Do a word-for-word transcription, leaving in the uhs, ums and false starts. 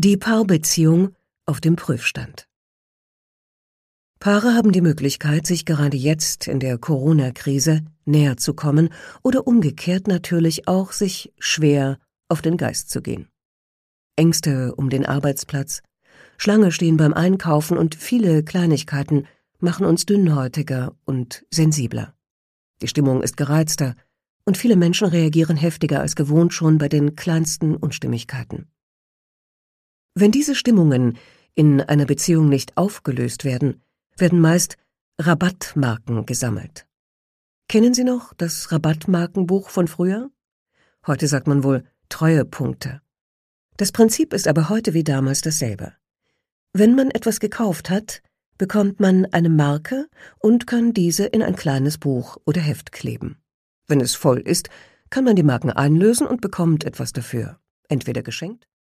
Die Paarbeziehung auf dem Prüfstand. Paare haben die Möglichkeit, sich gerade jetzt in der Corona-Krise näher zu kommen oder umgekehrt natürlich auch, sich schwer auf den Geist zu gehen. Ängste um den Arbeitsplatz, Schlange stehen beim Einkaufen und viele Kleinigkeiten machen uns dünnhäutiger und sensibler. Die Stimmung ist gereizter und viele Menschen reagieren heftiger als gewohnt schon bei den kleinsten Unstimmigkeiten. Wenn diese Stimmungen in einer Beziehung nicht aufgelöst werden, werden meist Rabattmarken gesammelt. Kennen Sie noch das Rabattmarkenbuch von früher? Heute sagt man wohl Treuepunkte. Das Prinzip ist aber heute wie damals dasselbe. Wenn man etwas gekauft hat, bekommt man eine Marke und kann diese in ein kleines Buch oder Heft kleben. Wenn es voll ist, kann man die Marken einlösen und bekommt etwas dafür, entweder geschenkt